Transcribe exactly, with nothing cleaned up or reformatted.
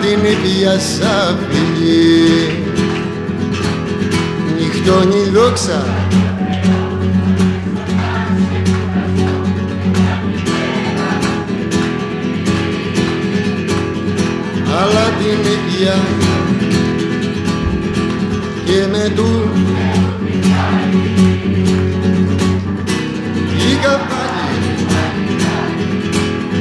την πιάσα φιλί. Νυχτώνει η δόξα αλλά την πια και με του η καπά